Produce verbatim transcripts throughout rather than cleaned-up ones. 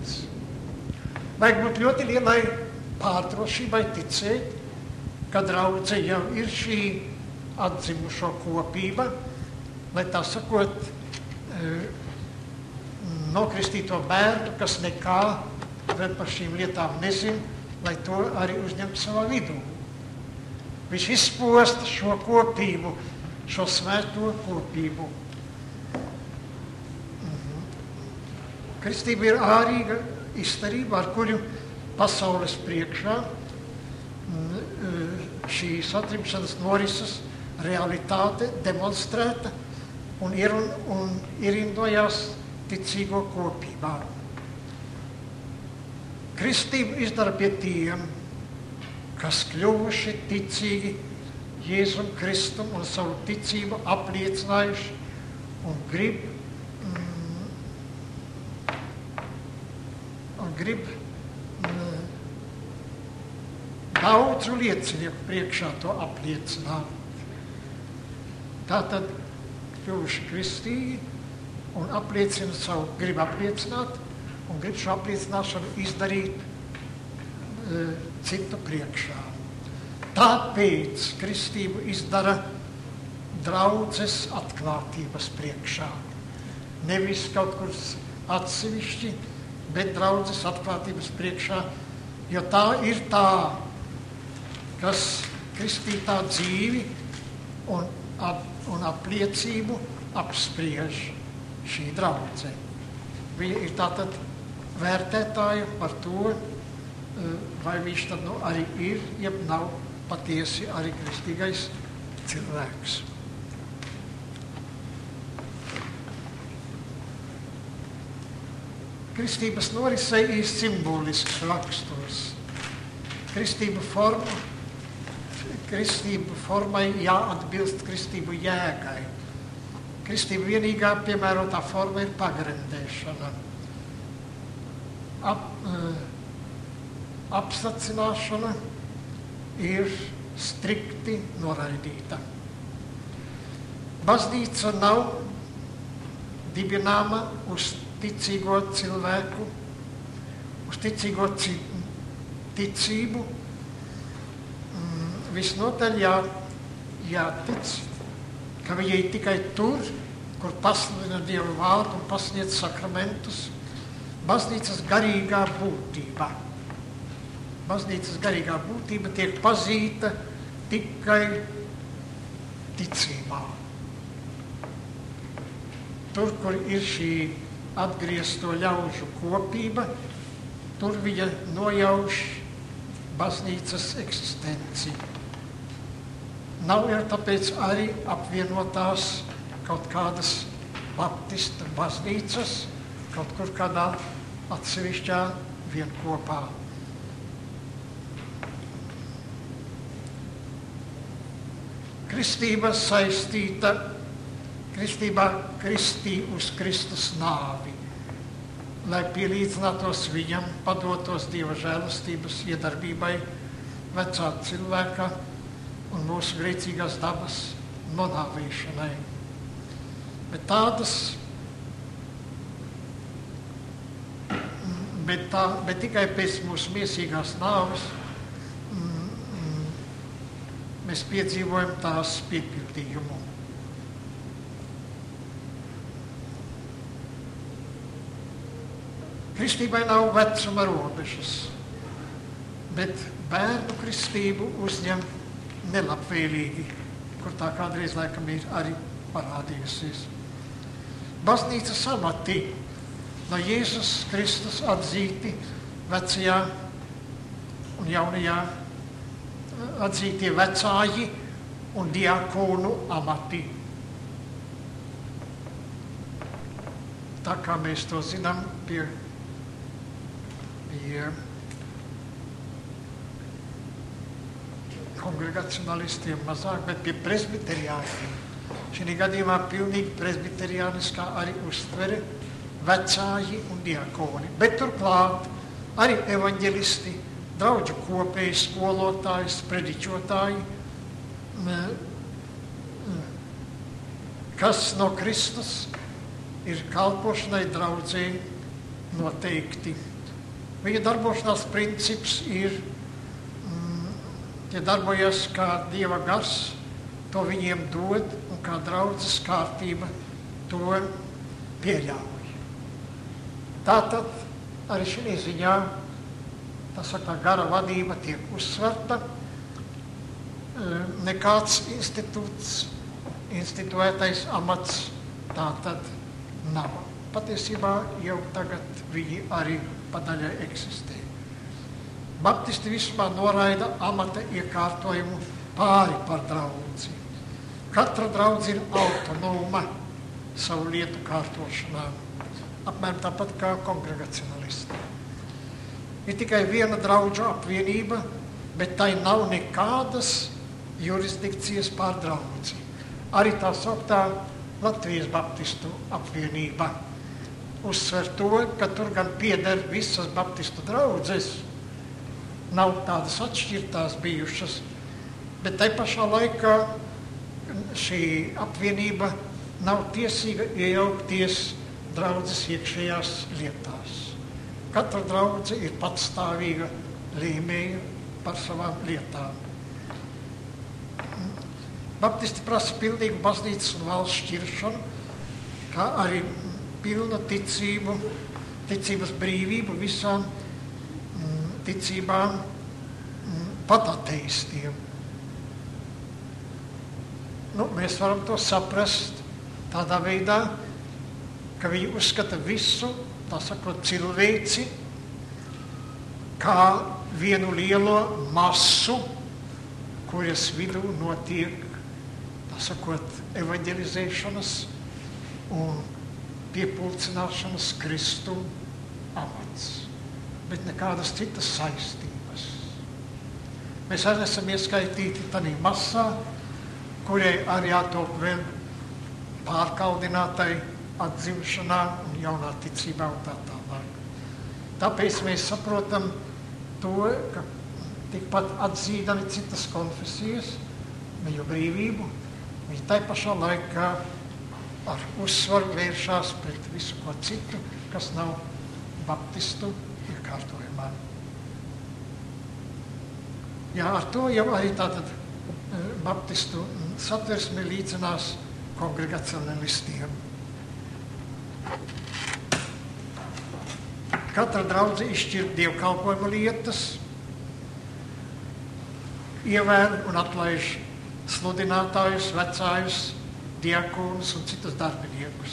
atzīts. Vajag būt ļoti lielai pārdrošībai ticēt, ka draudze jau ir šī atzimušo kopība, lai tā sakot, nokristīto bērnu, kas nekā vēl par šīm lietām nezin, lai to arī uzņemtu savā vidū. Viņš izposta šo kopību, šo svēto kopību. Kristība ir ārīga izturība, ar kuru pasaules priekšā šī satrimšanas norises realitāte demonstrēta un, ir, un ierindojās ticīgo kopībā. Kristība izdara pie tiem, kas kļuvuši ticīgi Jēzum Kristum un savu ticību apliecinājuši un grib, mm, un grib mm, daudzu liecinieku priekšā to apliecināt. Tātad kļuvuši kristīgi un apliecina savu, grib apliecināt un grib šo apliecināšanu izdarīt e, citu priekšā. Tāpēc kristību izdara draudzes atklātības priekšā. Nevis kaut kur atsevišķi, bet draudzes atklātības priekšā, jo tā ir tā, kas kristītā dzīvi un, ap, un apliecību apspriež šī draudze. Viņa ir tātad vērtētāja par to, vai viņš tad nu arī ir, jeb nav patiesi arī kristīgais cilvēks. Kristības norisei ir simbolisks raksturs. Kristību forma, kristību formai jāatbilst kristību jēgai. Kristību vienīgā piemērotā forma ir pagremdēšana. Ap, apsacināšana ir strikti noraidīta. Baznīca nav dibināma uz ticīgo cilvēku, uz ticīgo ticību. Visnotaļ jā, jātic, ka viņai tikai tur, kur pasludina Dievu vārdu un pasniedz sakramentus, baznīcas garīgā būtība. Baznīcas garīgā būtība tiek pazīta tikai ticībā. Tur, kur ir šī atgriezto ļaužu kopība, tur viņa nojauš baznīcas eksistenci. Nav jau tāpēc arī apvienotās kaut kādas baptistu baznīcas, kaut kur kādā atsevišķā vienkopā. Kristība saistīta, kristībā kristī uz Kristus nāvi, lai pielīdzinātos viņam, padotos Dieva žēlastības iedarbībai, vecā cilvēka un mūsu grēcīgās dabas nonāvēšanai. Bet tādas, bet, tā, bet tikai pēc mūsu miesīgās nāves mēs piedzīvojam tās piepildījumu. Kristībai nav vecuma robežas, bet bērnu kristību uzņem nelabvēlīgi, kur tā kādreiz laikam ir arī parādījusies. Baznīcas amati no Jēzus Kristus atzīti vecajā un jaunajā atzītie vecāji un diakonu amati. Tā kā mēs to zinām pie, pie kongregacionalistiem mazāk, bet pie presbiteriāniem. Šī gadījumā pilnīgi presbiteriāniskā arī uztvere vecāji un diakoni. Bet turklāt arī evaņģelisti, draudžu kopēji, skolotāji, sprediķotāji, kas no Kristus ir kalpošanai draudzē noteikti Viņa darbošanās princips ir, mm, tie darbojas kā Dieva gars, to viņiem dod, un kā draudzes kārtība to pieļauj. Tātad arī šī ziņā, tā saka, gara vadība tiek uzsverta, nekāds institūts, instituētais amats tātad nav. Patiesībā jau tagad viņi arī padaļai eksistē. Baptisti vismā noraida amata iekārtojumu pāri par draudzi. Katra draudze ir autonoma savu lietu kārtošanā, apmēram tāpat kā kongregacionalisti. Ir tikai viena draudžu apvienība, bet tai nav nekādas jurisdikcijas pār draudzi. Arī tā sauktā Latvijas baptistu apvienība uzsver to, ka tur gan pieder visas baptistu draudzes, nav tādas atšķirtās bijušas, bet tai pašā laikā šī apvienība nav tiesīga iejaukties draudzes iekšējās lietās. Katra draudze ir patstāvīga lēmēja par savām lietām. Baptisti prasa pilnīgu baznīcas un valsts šķiršanu, kā arī pilnu ticību, ticības brīvību visām mm, ticībām, mm, pat ateistiem. Nu, mēs varam to saprast tādā veidā, ka viņi uzskata visu, tā sakot, cilvēci, kā vienu lielo masu, kuras vidū notiek, tā sakot, evaņģelizēšanas un piepulcināšanas Kristu amats, bet nekādas citas saistības. Mēs arī esam ieskaitīti tādā masā, kurai arī jātop vēl pārkaldinātai atzimšanā un jaunā ticībā un tā tālāk. Tāpēc mēs saprotam to, ka tikpat atzīdami citas konfesijas, viņu brīvību, viņi tai pašā laikā ar uzsvaru vēršās pret visu ko citu, kas nav baptistu iekārtojumā. Jā, ar to jau arī tātad baptistu satversme līdzinās kongregacionalistiem. Katra draudze izšķir dievkalpojuma lietas, ievēl un atlaiž sludinātājus, vecājus, diakonus un citus darbiniekus.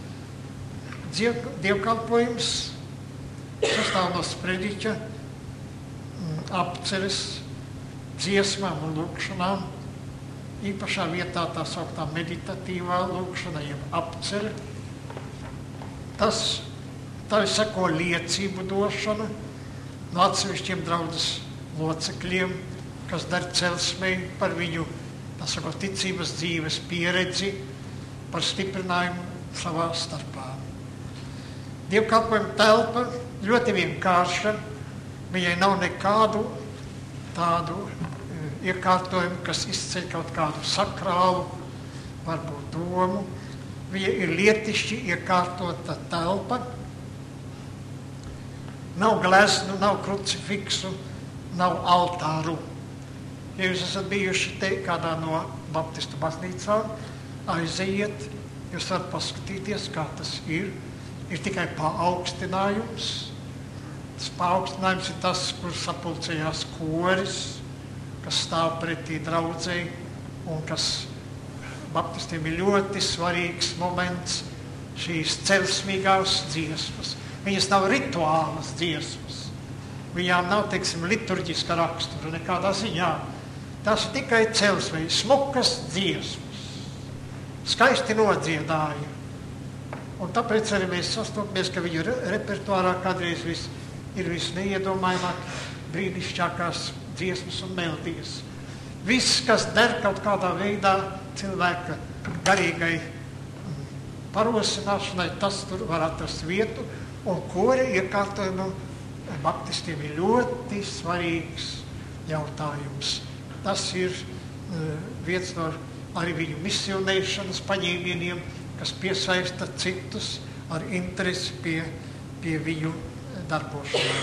Dievkalpojums sastāv no sprediķa, apceres, dziesmām un lūkšanām. Īpašā vietā tā sauktā meditatīvā lūkšana, jeb apcere. Tas, tā ir seko liecību došana no atsevišķiem draudzes locekļiem, kas dar celsmei par viņu, tā sakot, ticības dzīves pieredzi, par stiprinājumu savā starpā. Dievkalpojuma telpa ļoti vienkārša, viņai nav nekādu tādu iekārtojumu, kas izceļ kaut kādu sakrālu, varbūt domu. Viņa ir lietišķi iekārtota telpa. Nav gleznu, nav krucifiksu, nav altāru. Ja jūs esat bijuši te kādā no baptistu baznīcām, aiziet, jūs varat paskatīties, kā tas ir. Ir tikai paaugstinājums. Tas paaugstinājums ir tas, kur sapulcējās koris, kas stāv pretī draudzei un kas baptistiem ir ļoti svarīgs moments, šīs celsmīgās dziesmas. Viņas nav rituālas dziesmas. Viņām nav, teiksim, liturģiska rakstura nekādā ziņā. Tās ir tikai celsmīgi, smukas dziesmas. Skaisti nodziedāja. Un tāpēc arī mēs sastopamies, ka viņu repertuārā kādreiz vis, ir visneiedomājumāk brīnišķākās dziesmas un melodijas. Viss, kas der kaut kādā veidā cilvēka garīgai parosināšanai, tas tur var atrast vietu, un kori iekārtojumu baptistiem ir ļoti svarīgs jautājums. Tas ir uh, viens no arī viņu misionēšanas paņēmieniem, kas piesaista citus ar interesi pie, pie viņu darbošanās.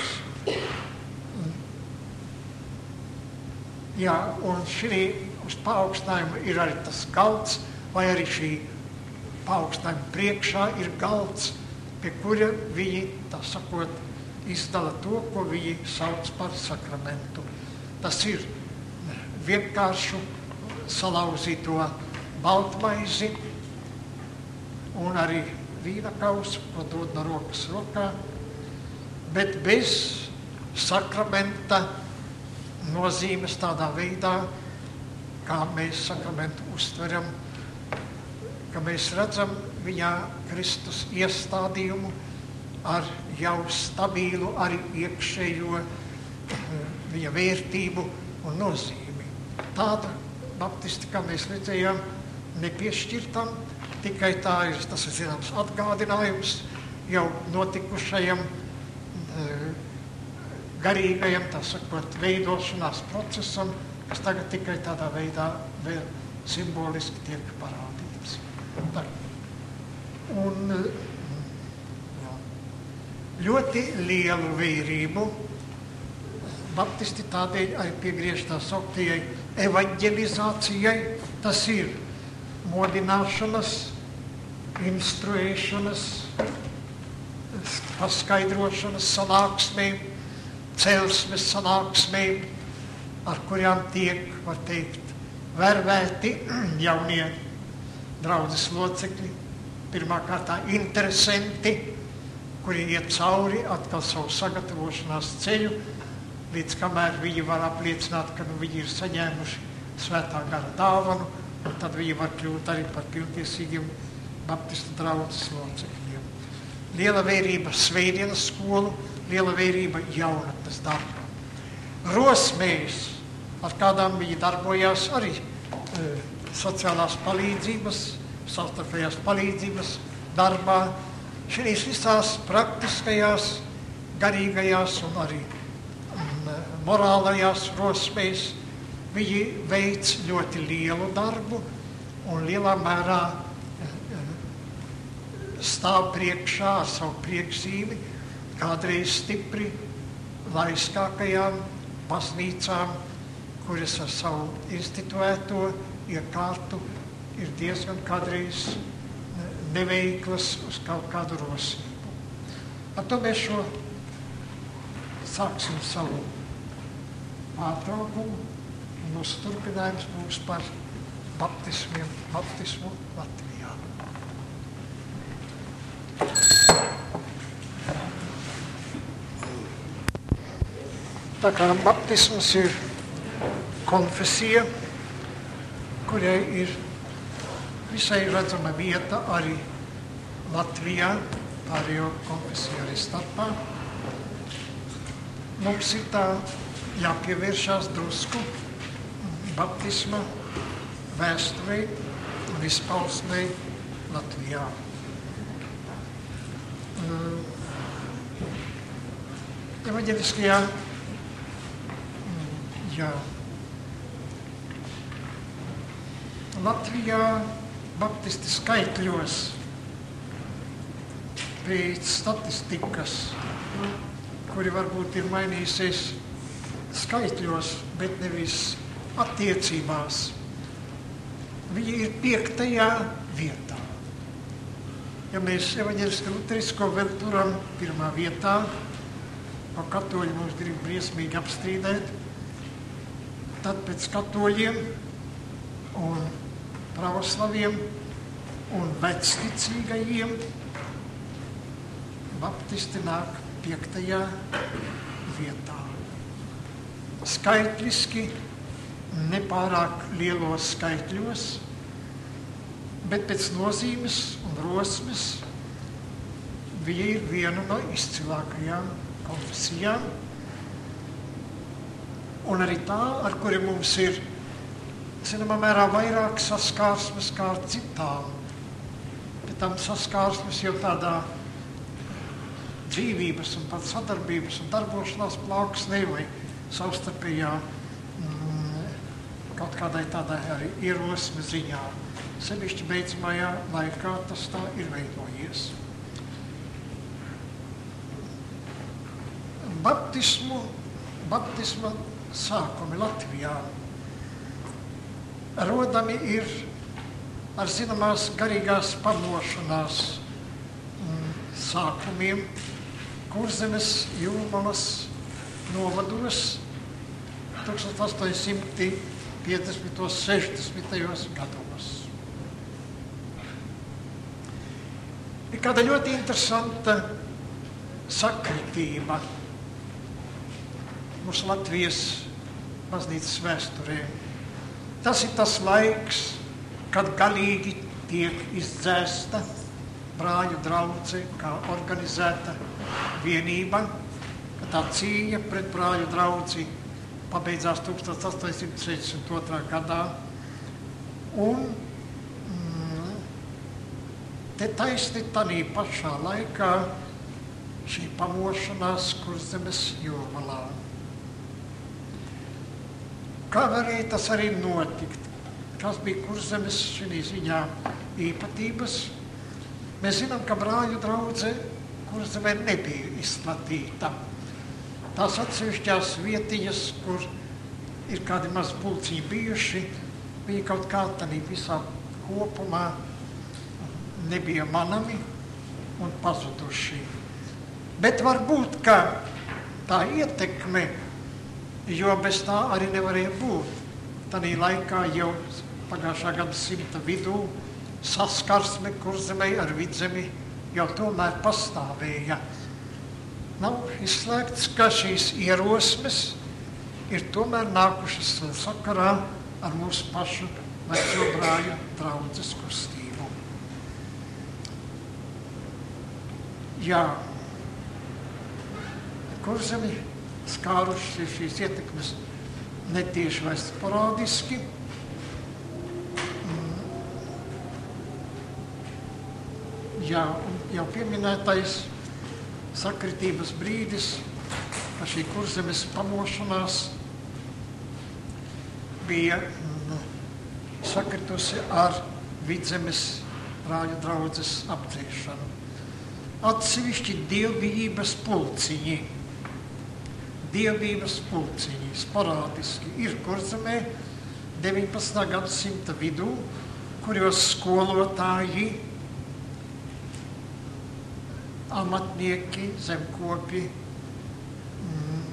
Jā, un šī uz paaugstinājuma ir arī tas galds, vai arī šī paaugstinājuma priekšā ir galds, pie kura viņi, tā sakot, izdala to, ko viņi sauc par sakramentu. Tas ir vienkāršu salauzīto baltmaizi un arī vīna kausu, ko dod no rokas rokā, bet bez sakramenta nozīmes tādā veidā, kā mēs sakramentu uztveram, ka mēs redzam viņā Kristus iestādījumu ar jau stabilu arī iekšējo viņa vērtību un nozīmi. Tāda baptisti, kā mēs redzējām, nepiešķirtam, tikai tā ir, tas ir zināms atgādinājums jau notikušajam garīgajam, tā sakot, veidošanās procesam, kas tagad tikai tādā veidā vēl simboliski tiek parādīts. Tā. Un jā, ļoti lielu vērību baptisti tādēļ arī piegriež tā sauktajai evaņģelizācijai. Tas ir modināšanas, instruēšanas, paskaidrošanas sanāksmēm, celsmes sanāksmēm, ar kurām tiek, var teikt, vervēti jaunie draudzes locekļi, pirmā kārtā interesanti, kuri iet cauri atkal savu sagatavošanās ceļu, līdz kamēr viņi var apliecināt, ka nu, viņi ir saņēmuši svētā gara dāvanu, un tad viņi var kļūt arī par pilntiesīgiem baptistu draudzes locekļiem. Liela vērība svētdienas skolu, liela vērība jaunatnes darbā. Rosmējas, ar kādām viņi darbojās arī e, sociālās palīdzības, savstarpējās palīdzības darbā, šīs visās praktiskajās, garīgajās un arī um, morālajās rosmējas viņi veic ļoti lielu darbu un lielā mērā e, stāv priekšā ar savu priekšzīmi kādreiz stipri laiskākajām baznīcām, kuras ar savu instituēto iekārtu ir diezgan kādreiz neveiklas uz kaut kādu rosību. Ar to mēs šo sāksim savu pārtraukumu, un mūsu turpinājums būs par baptismiem, baptismu Latvijā. Tā kā baptisms ir konfesija, kurai ir visai redzama vieta arī Latvijā, pārējo konfesiju arī starpā. Mums ir tā jāpievēršās drusku baptisma vēsturei un izpausmei Latvijā. Evaņģeliskajā Jā. Latvijā baptisti skaitļos pēc statistikas, kuri varbūt ir mainījusies skaitļos, bet nevis attiecībās, viņi ir piektajā vietā. Ja mēs evaņģelisko luterisko vēl turam pirmā vietā, ko katoļi mums grib briesmīgi apstrīdēt, tad pēc katoļiem un pravoslaviem un vecticīgajiem baptisti nāk piektajā vietā. Skaitliski nepārāk lielos skaitļos, bet pēc nozīmes un rosmes viņi ir viena no izcilākajām konfesijām. Un arī tā, ar kuri mums ir, zināmā mērā, vairāk saskārsmes kā ar citām. Bet tam saskārsmes jau tādā dzīvības un pat sadarbības un darbošanās plauksnē vai savstarpējā mm, kaut kādai tādai arī ierosme ziņā. Sevišķi beidzamajā laikā tas tā ir veidojies. baptismu, baptisma sākumi Latvijā rodami ir ar zināmās garīgās pamošanās sākumiem Kurzemes Jūrmalas novados tūkstoš astoņsimt piecdesmitos, sešdesmitajos gados. Ir kāda ļoti interesanta sakritība mūsu Latvijas baznīcas vēsturē. Tas ir tas laiks, kad galīgi tiek izdzēsta brāļu draudze kā organizēta vienība, ka tā cīņa pret brāļu draudzi pabeidzās tūkstoš astoņsimt sešdesmit otrā gadā. Un mm, te taisni tanī pašā laikā šī pamošanās Kurzemes Jūrmalā. Kā varēja tas arī notikt? Kas bija Kurzemes šī ziņā īpatības? Mēs zinām, ka brāļu draudze Kurzemē nebija izplatīta. Tās atsevišķās vietiņas, kur ir kādi maz pulciņi bijuši, bija kaut kā tādā visā kopumā nebija manami un pazuduši. Bet varbūt, ka tā ietekme, jo bez tā arī nevarēja būt. Tanī laikā jau pagājušā gadsimta vidū saskarsme Kurzemē ar Vidzemi jau tomēr pastāvēja. Nav izslēgts, ka šīs ierosmes ir tomēr nākušas sakarā ar mūsu pašu veco brāļu draudzes kustību. Jā, Kurzemi skāruši šīs ietekmes netieši vai sporādiski. Jā, jau pieminētais sakritības brīdis, ka šī Kurzemes pamošanās bija sakritusi ar Vidzemes brāļu draudzes apdziešanu. Atsevišķi dievbijības pulciņi, dievbijības pulciņi sporādiski ir Kurzemē deviņpadsmitā gadsimta vidū, kuros skolotāji, amatnieki, zemkopi mm,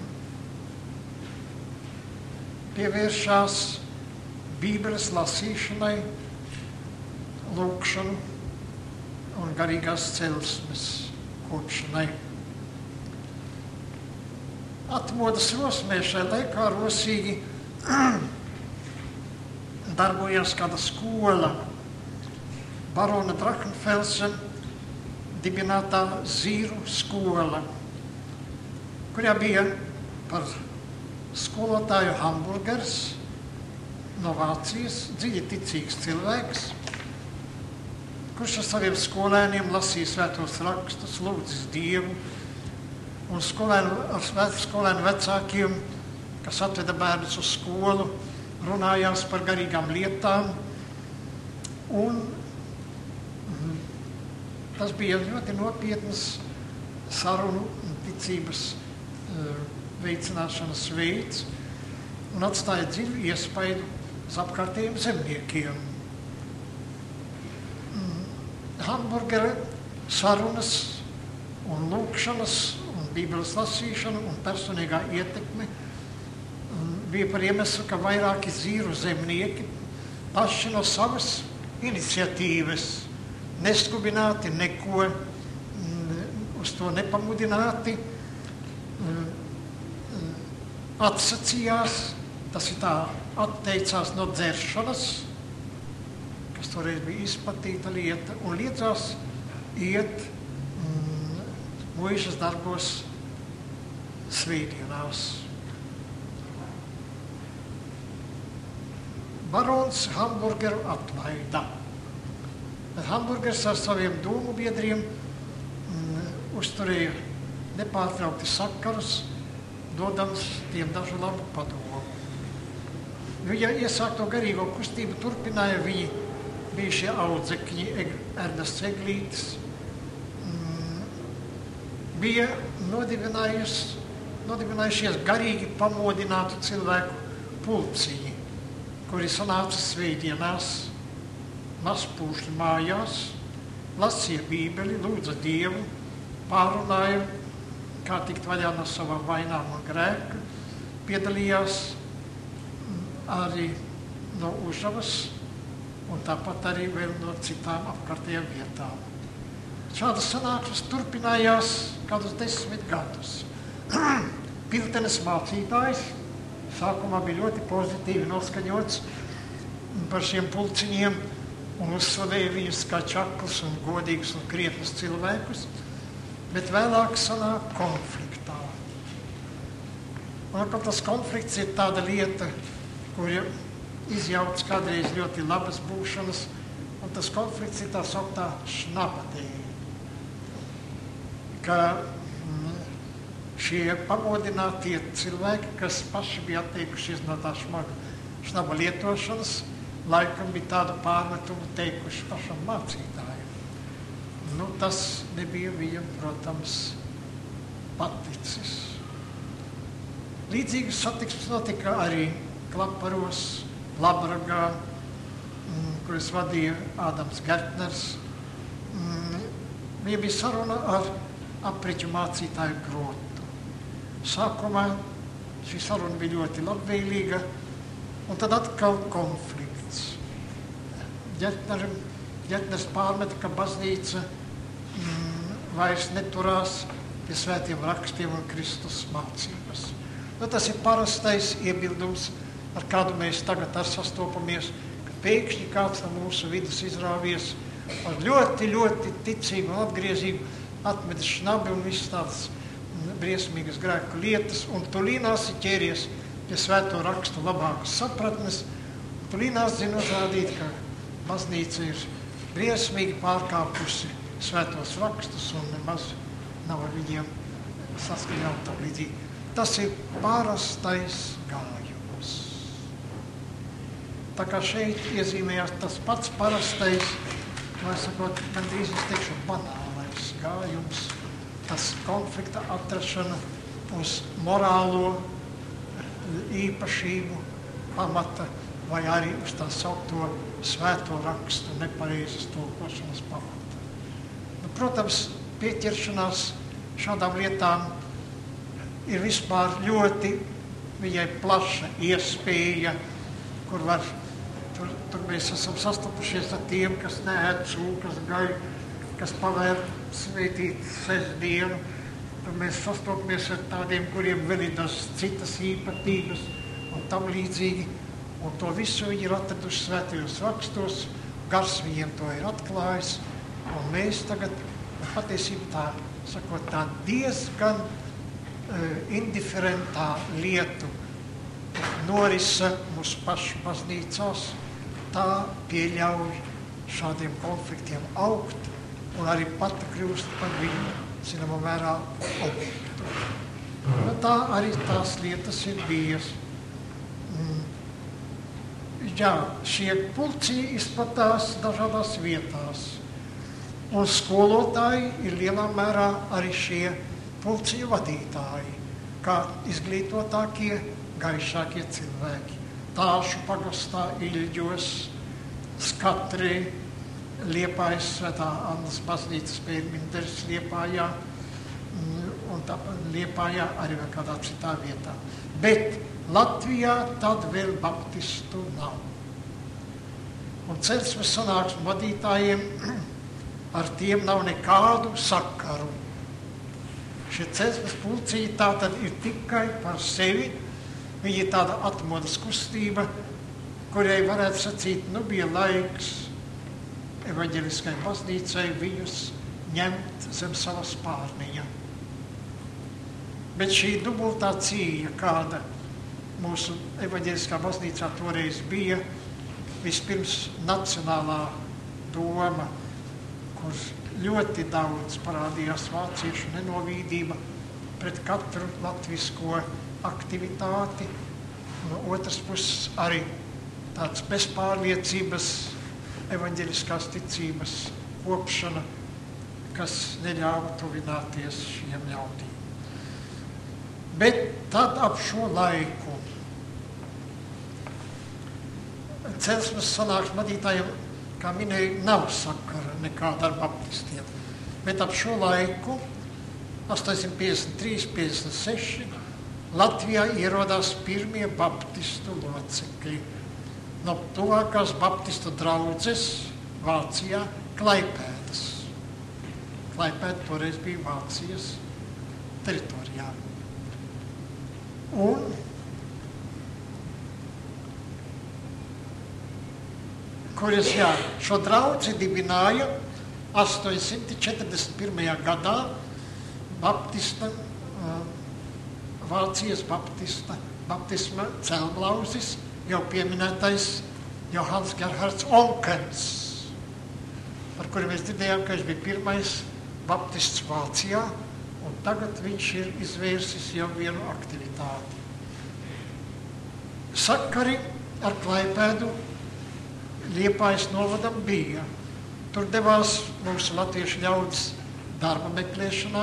pievēršās Bībeles lasīšanai, lūkšanu un garīgās celsmes kopšanai. Atmodas rosmē šai laikā rosīgi darbojās kāda skola, barona Drachenfelsen dibinātā Zīru skola, kurā bija par skolotāju Hamburgers no Vācijas, dziļi ticīgs cilvēks, kurš ar saviem skolēniem lasīja svētos rakstus, lūdzis Dievu, un skolēnu, ar skolēnu vecākiem, kas atveda bērnus uz skolu, runājās par garīgām lietām, un tas bija ļoti nopietnas sarunu un ticības veicināšanas veids un atstāja dziļu iespaidu uz apkārtējiem zemniekiem. Hamburgera sarunas un lūkšanas un Bībeles lasīšana un personīgā ietekme bija par iemeslu, ka vairāki Zīru zemnieki paši no savas iniciatīvas neskubināti, neko uz to nepamudināti, atsacījās, tas ir tā, atteicās no dzeršanas, kas toreiz bija izplatīta lieta, un liedzās iet mm, muižas darbos svētdienās. Barons Hamburgeru atlaida. Bet Hamburgers ar saviem domu biedriem mm, uzturēja nepārtraukti sakarus, dodams tiem dažu labu padomu. Viņa iesākto garīgo kustību turpināja viņi bijušie audzekļi, Ernests Eglītis, mm, bija nodibinājusi nodibinājušies garīgi pamodinātu cilvēku pulciņi, kuri sanāca svētdienās, mazpūšļu mājās, lasīja Bībeli, lūdza Dievu, pārunāja, kā tikt vaļā no savām vainām un grēka, piedalījās arī no Užavas un tāpat arī vēl no citām apkārtējām vietām. Šādas sanāksmes turpinājās kādus desmit gadus. Piltenes mācītājs sākumā bija ļoti pozitīvi noskaņots par šiem pulciņiem un uzslavēja viņus kā čaklus un godīgus un krietnus cilvēkus, bet vēlāk sanāk konfliktā. Un tas konflikts ir tāda lieta, kur izjauc kādreiz ļoti labas būšanas, un tas konflikts ir tā sauktā šnabadēja. Ka šie pamodinātie cilvēki, kas paši bija atteikušies no tā šmaga šnaba lietošanas, laikam bija tādu pārmetumu teikuši pašam mācītājiem. Nu, tas nebija viņam, protams, paticis. Līdzīgas satiksmes notika arī Klaparos, Labragā, kuras vadīja Ādams Gertners. Viņa bija saruna ar apriķu mācītāju Grotu. Sākumā šī saruna bija ļoti labvēlīga, un tad atkal konflikts. Gertnerim, Gertners pārmeta, ka baznīca mm, vairs neturās pie svētiem rakstiem un Kristus mācības. Nu, tas ir parastais iebildums, ar kādu mēs tagad ar sastopamies, ka pēkšņi kāds no mūsu vidus izrāvies ar ļoti, ļoti ticīgu un atgriezīgu, atmetis šnabi un viss tādas briesmīgas grēku lietas, un tulīnās ir ķēries pie svēto rakstu labākas sapratnes, un tulīnās zina uzrādīt, ka baznīca ir briesmīgi pārkāpusi svētos rakstus un nemaz nav ar viņiem saskaņā un tam līdzīgi. Tas ir parastais gājums. Tā kā šeit iezīmējās tas pats parastais, vai sakot, gandrīz es teikšu banālais gājums, tas konflikta atrašana uz morālo īpašību pamata vai arī uz tā saukto svēto rakstu nepareizas tulkošanas pamata. Nu, protams, pieķeršanās šādām lietām ir vispār ļoti viņai plaša iespēja, kur var, tur, tur mēs esam sastapušies ar tiem, kas neēd cūkas gaļu, kas pavēr svētīt sestdienu. Tad mēs sastopamies ar tādiem, kuriem vēl ir tas citas īpatības un tam līdzīgi. Un to visu viņi ir atraduši svētajos rakstos, gars viņiem to ir atklājis. Un mēs tagad patiesībā tā, sakot, tā diezgan uh, indiferentā lietu norisa mūsu pašu baznīcās, tā pieļauj šādiem konfliktiem augt un arī pati kļūst par viņu, zināmā mērā, objektu. Nu, tā arī tās lietas ir bijis. Mm. Jā, šie pulciņi izplatās dažādās vietās. Un skolotāji ir lielā mērā arī šie pulciņu vadītāji, kā izglītotākie, gaišākie cilvēki. Tāšu pagastā Iļģos, Skatrī, Liepājas svētā Annas baznīcas pērminteris Liepājā, un tā Liepājā arī vēl kādā citā vietā. Bet Latvijā tad vēl baptistu nav. Un Celsmes sanāksmu vadītājiem ar tiem nav nekādu sakaru. Šie Celsmes pulciņi tā tad ir tikai par sevi. Viņi ir tāda atmodas kustība, kurai varētu sacīt, nu bija laiks evaņģeliskai baznīcai viņus ņemt zem sava spārniņa. Bet šī dubultā cīņa, kāda mūsu evaņģeliskā baznīcā toreiz bija, vispirms nacionālā doma, kur ļoti daudz parādījās vāciešu nenovīdība pret katru latvisko aktivitāti, no otras puses arī tāds bezpārliecības evaņģeliskās ticības kopšana, kas neļāva tuvināties šiem ļaudīm. Bet tad ap šo laiku Celsmes sanāksmes vadītājiem, kā minēju, nav sakara nekāda ar baptistiem. Bet ap šo laiku, astoņsimt piecdesmit trīs piecdesmit seši, Latvijā ierodās pirmie baptistu locekļi no tuvākās baptistu draudzes Vācijā, Klaipēdas. Klaipēda toreiz bija Vācijas teritorijā. Un kuras, jā, šo draudzi dibināja astoņsimt četrdesmit pirmajā gadā Baptista, uh, Vācijas Baptista, Baptisma celmlauzis, jau pieminētais Johans Gerhards Onkens, par kuru mēs dzirdējām, ka viņš bija pirmais baptists Vācijā, un tagad viņš ir izvērsis jau vienu aktivitāti. Sakari ar Klaipēdu Liepājas novadam bija. Tur devās mūsu latviešu ļaudis darba meklēšanā,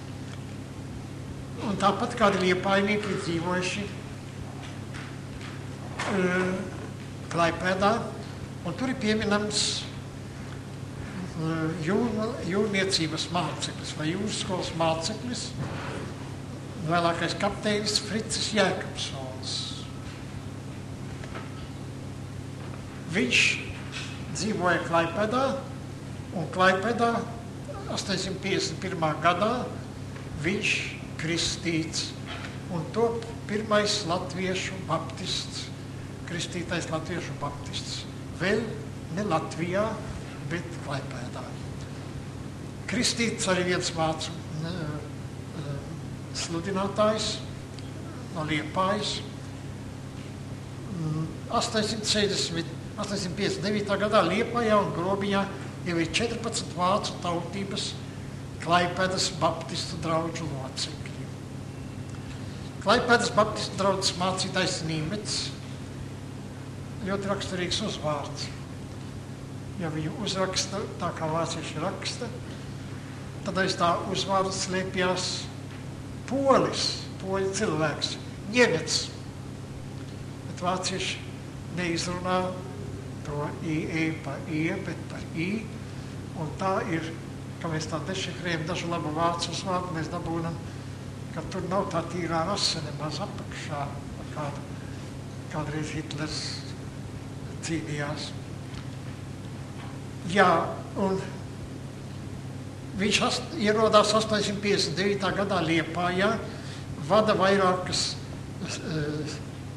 un tāpat kādi liepājnieki ir dzīvojuši uh, Klaipēdā, un tur ir pieminams uh, jūr, jūrniecības māceklis vai jūras skolas māceklis, vēlākais kapteinis Fricis Jēkabsons. Viņš dzīvoja Klaipēdā, un Klaipēdā astoņsimt piecdesmit pirmā gadā viņš kristīts, un top pirmais latviešu baptists, kristītais latviešu baptists. Vēl ne Latvijā, bet Klaipēdā. Kristīts arī viens vācu sludinātājs no Liepājas. astoņsimt piecdesmit devītā gadā Liepājā un Grobiņā jau ir četrpadsmit vācu tautības Klaipēdas baptistu draudžu locekļi. Klaipēdas baptistu draudzes mācītājs Nīmets, ļoti raksturīgs uzvārds. Ja viņu uzraksta tā, kā vācieši raksta, tad aiz tā uzvārds slēpjās polis, poļu cilvēks, ņemets. Bet vācieši neizrunā to I-E pa I, bet par I, un tā ir, ka mēs tā dešifrējam dažu labu vācu uzvārdu, mēs dabūnam, ka tur nav tā tīrā rasa nemaz apakšā, kāda, kādreiz Hitlers cīnījās. Jā, un viņš ast, ierodās astoņsimt piecdesmit devītā gadā Liepājā, vada vairākas uh,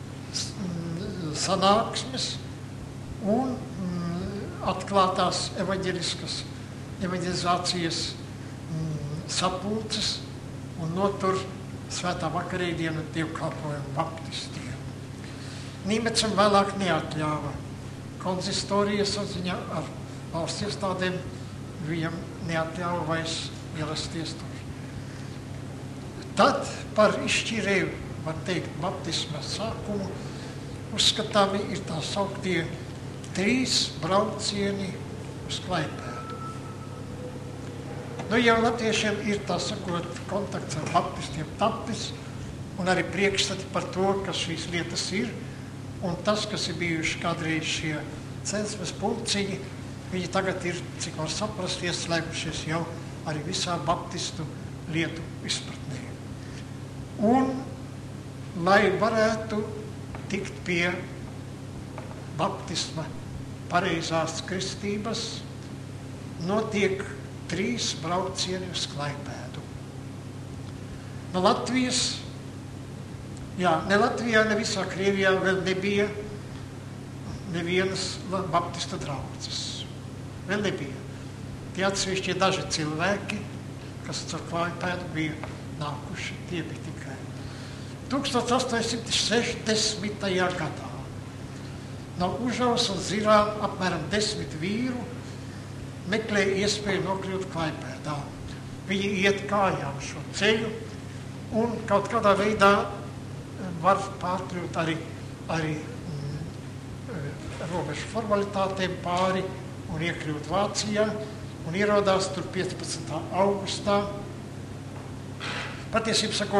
sanāksmes un mm, atklātās evaņģeliskas evaņģelizācijas mm, sapulces un notur svētā vakarēdienu dievkalpojumu baptistiem. Nīmecam vēlāk neatļāva konzistorija saziņā ar valsts iestādēm, viņam neatļāva vairs ierasties tur. Tad par izšķirēju, var teikt, baptisma sākumu uzskatāmi ir tā sauktie trīs braucieni uz Klaipēdu. Nu, jau latviešiem ir tā sakot kontakts ar baptistiem tapis un arī priekšstati par to, kas šīs lietas ir, un tas, kas ir bijuši kādreiz šie Celsmes pulciņi, viņi tagad ir, cik var saprast, ieslēgušies jau arī visā baptistu lietu izpratnē. Un, lai varētu tikt pie baptisma pareizās kristības, notiek trīs braucieni uz Klaipēdu. No Latvijas, jā, ne Latvijā, ne visā Krievijā vēl nebija nevienas baptista draudzes. Vēl nebija. Tie atsevišķi daži cilvēki, kas ar Klaipēdu bija nākuši, tie bija tikai. tūkstoš astoņsimt sešdesmitajā gadā no Užavas un Zirām apmēram desmit vīru meklēja iespēju nokļūt Klaipēdā. Viņi iet kājām šo ceļu un kaut kādā veidā var pārkļūt arī, arī mm, robežu formalitātēm pāri un iekļūt Vācijā un ierodās tur piecpadsmitā augustā. Patiesībā sakot,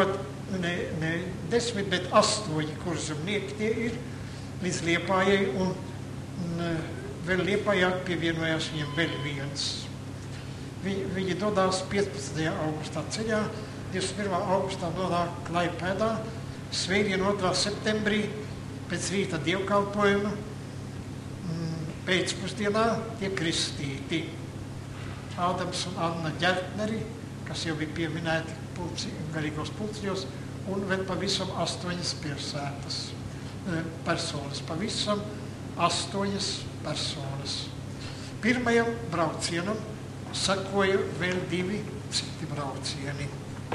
ne, ne desmit, bet astoņi kurzemnieki tie ir līdz Liepājai, un, un vēl Liepājā pievienojās viņiem vēl viens. Viņi, viņi dodās piecpadsmitajā augustā ceļā, divdesmit pirmā augustā nonāk Klaipēdā, svētdien otrā septembrī pēc rīta dievkalpojuma pēcpusdienā tiek kristīti Ādams un Anna Ģertneri, kas jau bija pieminēti pulci, garīgos pulciņos, un vēl pavisam astoņas pilsētas personas, pavisam astoņas personas. Pirmajam braucienam sekoja vēl divi citi braucieni.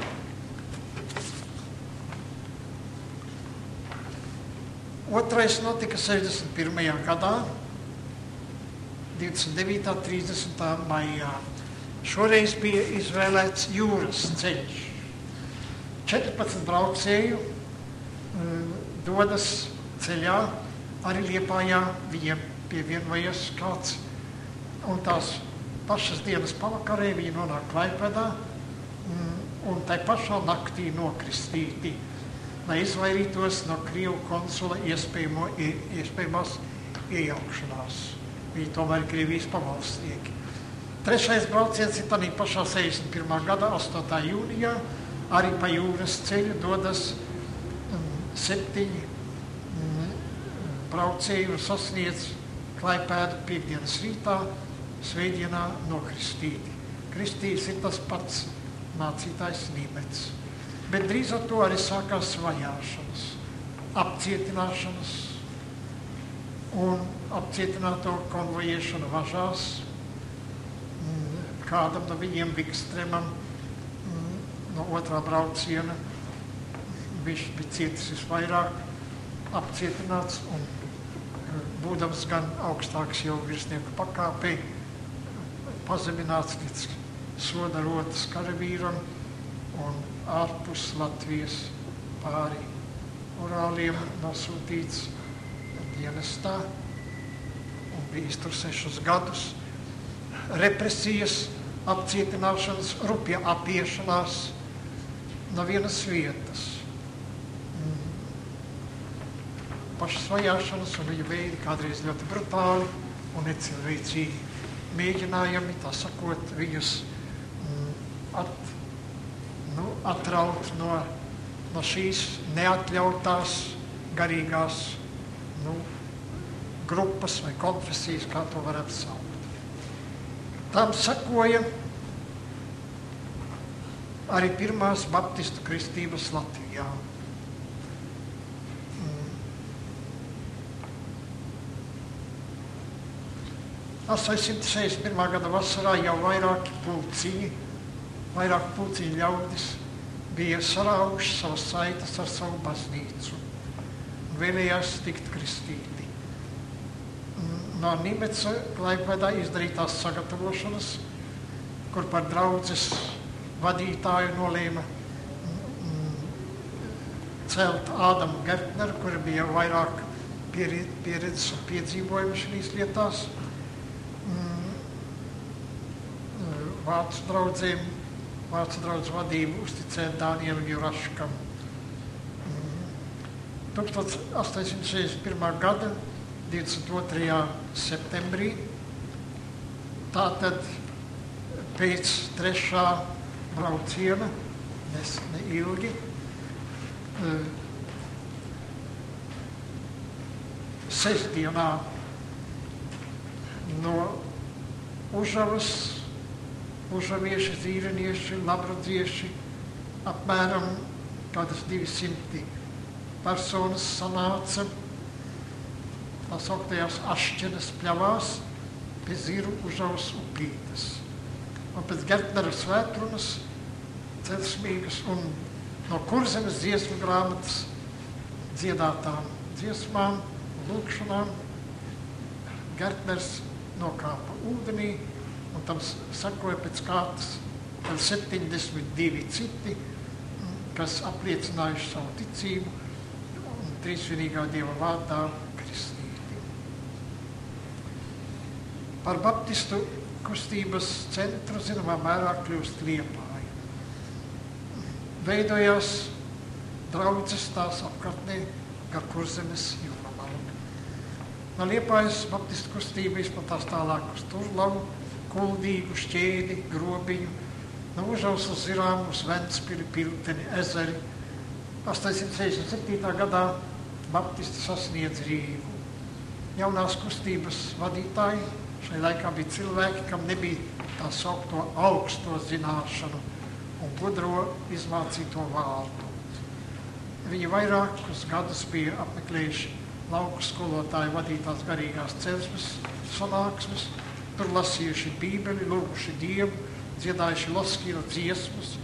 Otrais notika sešdesmit pirmajā gadā, divdesmit devītā un trīsdesmitā maijā. Šoreiz bija izvēlēts jūras ceļš. četrpadsmit braucēju dodas ceļā, arī Liepājā viņiem pievienojas kāds, un tās pašas dienas pavakarē viņi nonāk Klaipēdā, un tai pašā naktī nokristīti, lai izvairītos no Krievu konsula iespējamo, iespējamās iejaukšanās. Viņi tomēr ir Krievijas pavalstnieki. Trešais brauciens ir tādā pašā sešdesmit pirmā gada astotā jūnijā, arī pa jūras ceļu dodas um, septiņi um, braucēji un sasniedz Klaipēdu piekdienas rītā, svētdienā nokristīti. Kristījis ir tas pats mācītājs Nīmets. Bet drīz ar to arī sākās vajāšanas, apcietināšanas un apcietināto konvojēšanu važās. Kādam no viņiem Vikstremam no otrā brauciena viņš bija cietis visvairāk, apcietināts un būdams gan augstāks jau virsnieku pakāpei, pazemināts līdz soda rotas karavīram un ārpus Latvijas pāri Urāliem nosūtīts dienestā un bijis tur sešus gadus. Represijas, apcietināšanas, rupja apiešanās no vienas vietas. Pašas vajāšanas un viņa veidi kādreiz ļoti brutāli un necilvēcīgi mēģinājumi, tā sakot, viņus at, nu, atraut no, no šīs neatļautās garīgās nu, grupas vai konfesijas, kā to varētu saukt. Tam sekoja arī pirmās baptistu kristības Latvijā. astoņsimt sešdesmit pirmā gada vasarā jau vairāki pulciņi, vairāk pulciņu ļaudis bija sarauši savas saites ar savu baznīcu un vēlējās tikt kristīti. No Nīmeca Klaipēdā izdarītās sagatavošanas, kur par draudzes vadītāju nolēma celt Ādamu Gertneru, kur bija vairāk pieredzes un piedzīvojumi šīs lietās. Vācu draudzēm, Vācu draudz vadību uzticēt Dānielam Juraškam. astoņsimt sešdesmit pirmā gada divdesmit otrajā septembrī, tātad pēc trešā brauciena, nes neilgi, sestdienā no Užavas, užavieši, zīrenieši, labradzieši, apmēram kādas divsimti personas sanāca tā sauktajās Ašķenes pļavās pie Ziru Užavas upītes. Un pēc Gertnera svētrunas celsmīgas un no Kurzemes dziesmu grāmatas dziedātām dziesmām, lūkšanām Gertners nokāpa ūdenī un tam sakoja pēc kārtas vēl septiņdesmit divi citi, kas apliecinājuši savu ticību un trīsvienīgā Dieva vārdā kristīti. Par baptistu kustības centru zināmā mērā kļūst Liepāja. Veidojās draudzes tās apkārtnē gar Kurzemes jūramalu. No Liepājas baptistu kustība izplatās tālāk uz Turlavu, Kuldīgu, Šķēdi, Grobiņu, no Užausas, Zirāmu, uz Ventspili, Pilteni, Ezeri. astoņsimt sešdesmit septītā gadā baptisti sasniedz Rīgu. Jaunās kustības vadītāji šai laikā bija cilvēki, kam nebija tā saukto augsto zināšanu un gudro izmācīto vārdu. Viņi vairākus gadus bija apmeklējuši lauku skolotāju vadītās garīgās celsmes sanāksmes, tur lasījuši Bībeli, lūguši Dievu, dziedājuši loskīla dziesmas.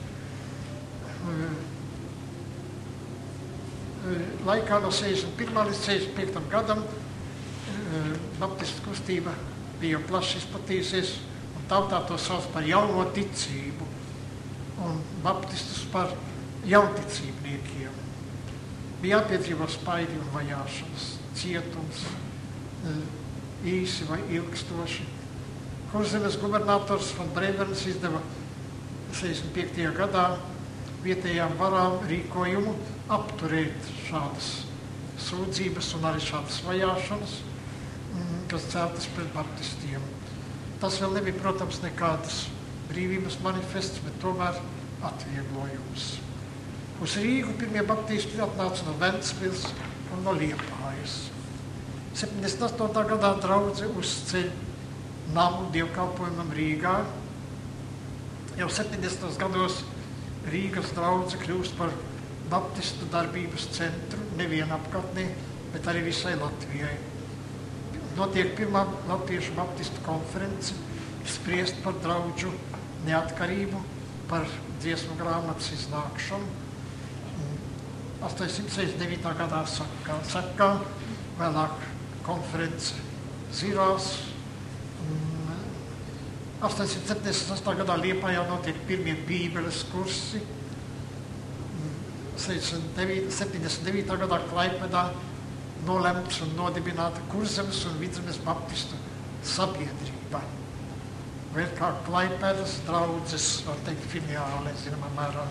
Laikā no sešdesmit pirmā līdz sešdesmit piektam gadam baptistu kustība bija plaši izplatījusies, un tautā to sauc par jauno ticību, un baptistus par jaunticībniekiem. Bija jāpiedzīvo spaidi un vajāšanas, cietums, īsi vai ilgstoši. Kurzemes gubernators von Bremerns izdeva sešdesmit piektajā gadā vietējām varām rīkojumu apturēt šādas sūdzības un arī šādas vajāšanas, kas celtas pret baptistiem. Tas vēl nebija, protams, nekādas brīvības manifests, bet tomēr atvieglojums. Uz Rīgu pirmie baptisti atnāca no Ventspils un no Liepājas. septiņdesmit astotā gadā draudze uzceļ namu dievkalpojumam Rīgā. Jau septiņdesmitos gados Rīgas draudze kļūst par baptistu darbības centru nevien apkārtnē, bet arī visai Latvijai. Notiek pirmā latviešu baptistu konference, spriest par draudžu neatkarību, par dziesmu grāmatas iznākšanu. astoņsimt sešdesmit devītā gadā Sakā, Sakā, vēlāk konference Zirās. astoņsimt septiņdesmit astotajā gadā Liepājā notiek pirmie bībeles kursi. septiņdesmit devītā gadā Klaipedā nolemts un nodibināta Kurzemes un Vidzemes baptistu sabiedrība. Vai kā Klaipedas draudzes, var teikt, filiāle, zināmā mērā.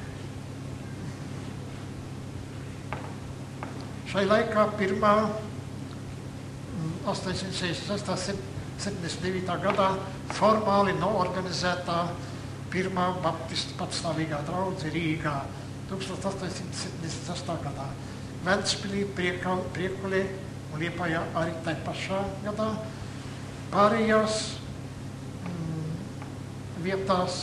Šai laikā pirmā astoņsimt sešdesmit sestā septiņdesmit devītā gadā formāli noorganizētā pirmā baptistu patstāvīgā draudze Rīgā tūkstoš astoņsimt septiņdesmit sestā gadā. Ventspilī, Priekulē un Liepājā arī tai pašā gadā. Pārējās mm, vietās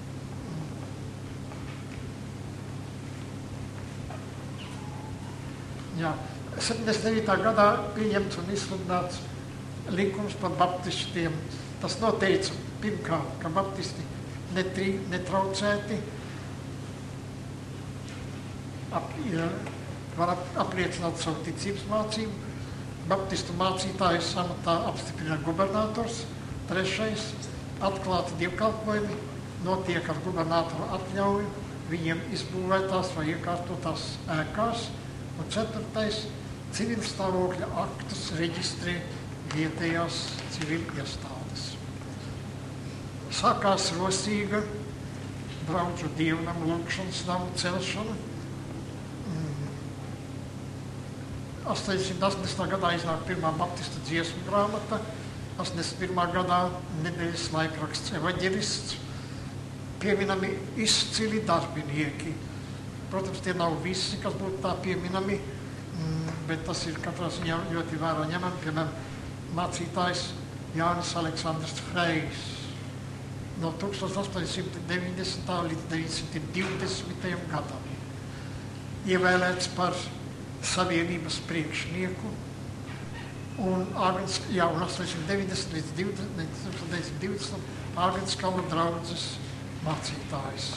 jā, septiņdesmit devītā gadā pieņemts un izsludināts likums par baptistiem. Tas noteica pirmkārt, ka baptisti netri, netraucēti ap, ja, var ap, apliecināt savu ticības mācību. Baptistu mācītājus amatā apstiprina gubernators. Trešais, atklāti dievkalpojumi notiek ar gubernatoru atļauju viņiem izbūvētās vai iekārtotās ēkās. Un ceturtais, civil stāvokļa aktus reģistrē vietējās civil iestādes. Sākās rosīga draudžu dievnam lūkšanas namu celšana. astoņsimt astoņdesmitā gadā iznāk pirmā baptistu dziesmu grāmata, astoņdesmit pirmā gadā nedēļas laikraksts Evaņģelists, pieminami izcili darbinieki. Protams, tie nav visi, kas būtu tā pieminami, bet tas ir katrā ziņā ļoti vērā ņemami, piemēram, mācītājs Jānis Aleksandrs Frejs no tūkstoš astoņsimt deviņdesmitā līdz deviņsimt divdesmitajam gadam. Ievēlēts par savienības priekšnieku un, Āgens, jā, un astoņsimt deviņdesmit līdz deviņsimt divdesmit Āgenskala draudzes mācītājs.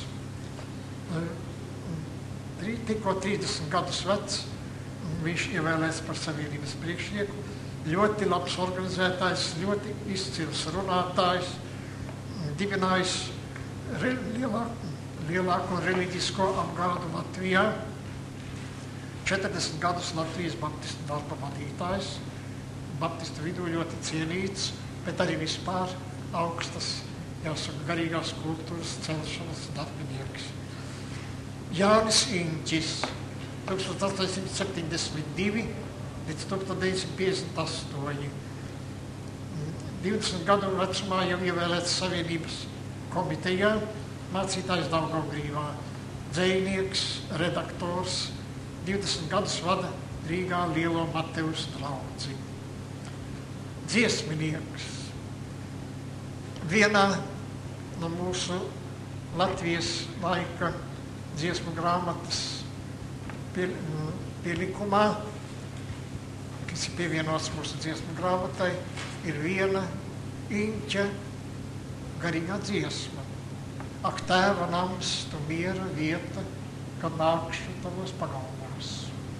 Tikko trīsdesmit gadus vecs, viņš ievēlēts par savienības priekšnieku. Ļoti labs organizētājs, ļoti izcils runātājs, dibinājis re, lielāku, lielāko reliģisko apgādu Latvijā. četrdesmit gadus Latvijas baptistu darba vadītājs, baptistu vidū ļoti cienīts, bet arī vispār augstas, jāsaka, garīgās kultūras celšanas darbinieks. Jānis Inķis, tūkstoš astoņsimt septiņdesmit divi līdz tūkstoš deviņsimt piecdesmit astoņi. divdesmit gadu vecumā jau ievēlēts Savienības komitejā, mācītājs Daugavgrīvā, dzejnieks, redaktors, divdesmit gadus vada Rīgā Lielo Mateus draudzi. Dziesminieks. Vienā no mūsu Latvijas laika dziesmu grāmatas pielikumā, kas ir pievienots mūsu dziesmu grāmatai, ir viena Inķa garīgā dziesma. Ak, tēva nams, tu miera vieta, kad nākšu tavos pagalmos.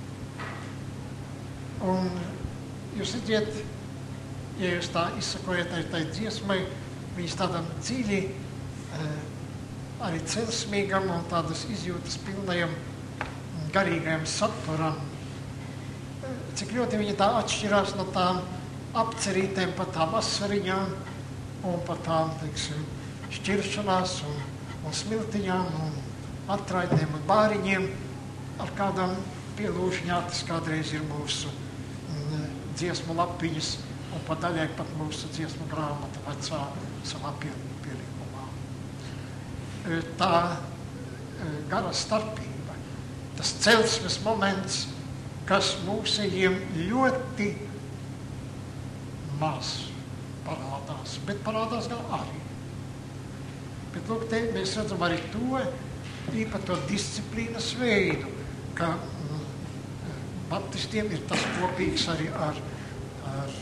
Un jūs redzat, ja jūs tā izsakojat arī tai dziesmai, viņas tādam dziļi, arī celsmīgam un tādas izjūtas pilnajam garīgajam saturam. Cik ļoti viņa tā atšķirās no tām apcerītēm, pa tām asariņām un pa tām, teiksim, šķiršanās un, un smiltiņām un atraitnēm un bāriņiem, ar kādām pielūžņā tas kādreiz ir mūsu dziesmu lapiņas un pa daļai pat mūsu dziesmu grāmata vecā savā pielikumā. Tā gara starpība, tas celsmes moments, kas mūsējiem ļoti maz parādās, bet parādās gan arī. Bet lūk, te mēs redzam arī to, īpat to disciplīnas veidu, ka mm, baptistiem ir tas kopīgs arī ar, ar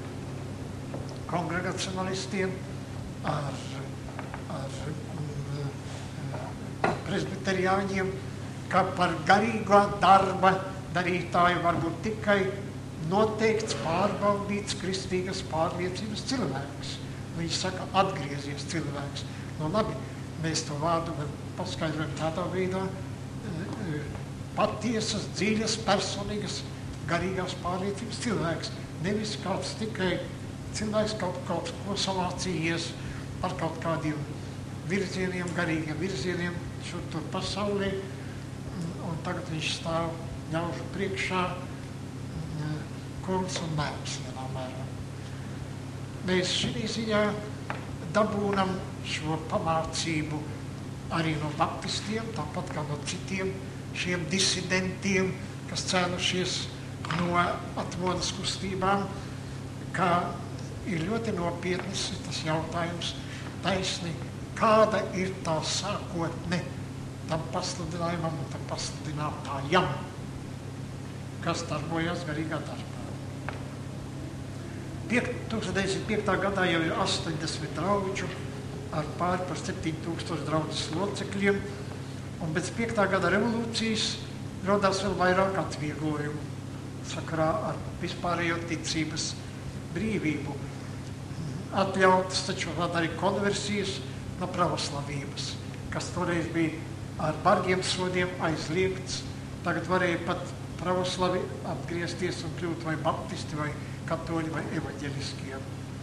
kongregacionalistiem, ar, ar mm, presbiteriāņiem, ka par garīgā darba darītāju var būt tikai noteikts, pārbaudīts kristīgas pārliecības cilvēks. Viņš saka, atgriezies cilvēks. Nu labi, mēs to vārdu paskaidrojam tādā veidā, patiesas, dziļas, personīgas, garīgās pārliecības cilvēks. Nevis kāds tikai cilvēks kaut, kaut ko samācījies par kaut kādiem virzieniem, garīgiem virzieniem šur tur pasaulē, un tagad viņš stāv ļaužu priekšā, kungs un mērs vienā mērā. Mēs šī ziņā dabūnam šo pamācību arī no baptistiem, tāpat kā no citiem šiem disidentiem, kas cēlušies no atmodas kustībām, ka ir ļoti nopietnis tas jautājums taisni, kāda ir tā sākotne tam pasludinājumam un tam pasludinātājam, kas darbojas garīgā darbā. tūkstoš deviņsimt piektā gadā jau ir astoņdesmit draudžu ar pāri par septiņi tūkstoši draudzes locekļiem, un pēc piektā gada revolūcijas rodās vēl vairāk atvieglojumu sakarā ar vispārējo ticības brīvību. Atļautas taču arī konversijas no pravoslavības, kas toreiz bija ar bargiem sodiem aizliegts. Tagad varēja pat pravoslavi atgriezties un kļūt vai baptisti, vai katoļi, vai evaņģeliskie.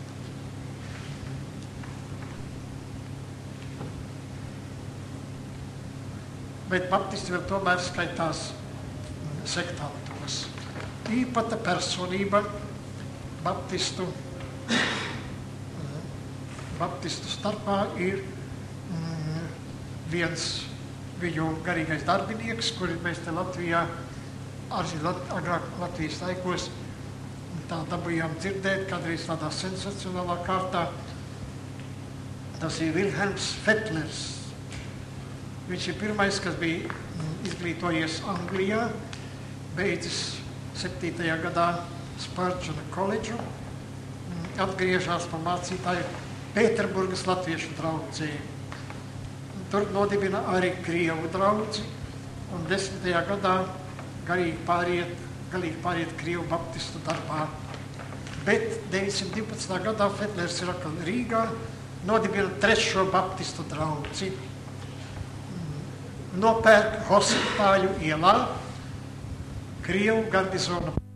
Bet baptisti vēl tomēr skaitās sektantos. Īpata personība baptistu, baptistu starpā ir mm, viens viņu garīgais darbinieks, kuri mēs te Latvijā, arī Lat, agrāk Latvijas laikos, tā dabūjām dzirdēt, kādreiz tādā sensacionālā kārtā. Tas ir Vilhelms Fetlers. Viņš ir pirmais, kas bija izglītojies Anglijā, beidzis septītajā gadā Spurgeona koledžu, atgriežās par mācītāju Pēterburgas latviešu draudzē. Tur nodibina arī Krievu draudzi, un desmitajā gadā garīgi pāriet, galīgi pāriet Krievu baptistu darbā. Bet deviņsimt divpadsmitā gadā Fetlers ir atkal Rīgā, nodibina trešo baptistu draudzi, nopērk Hospitāļu ielā Krievu garnizona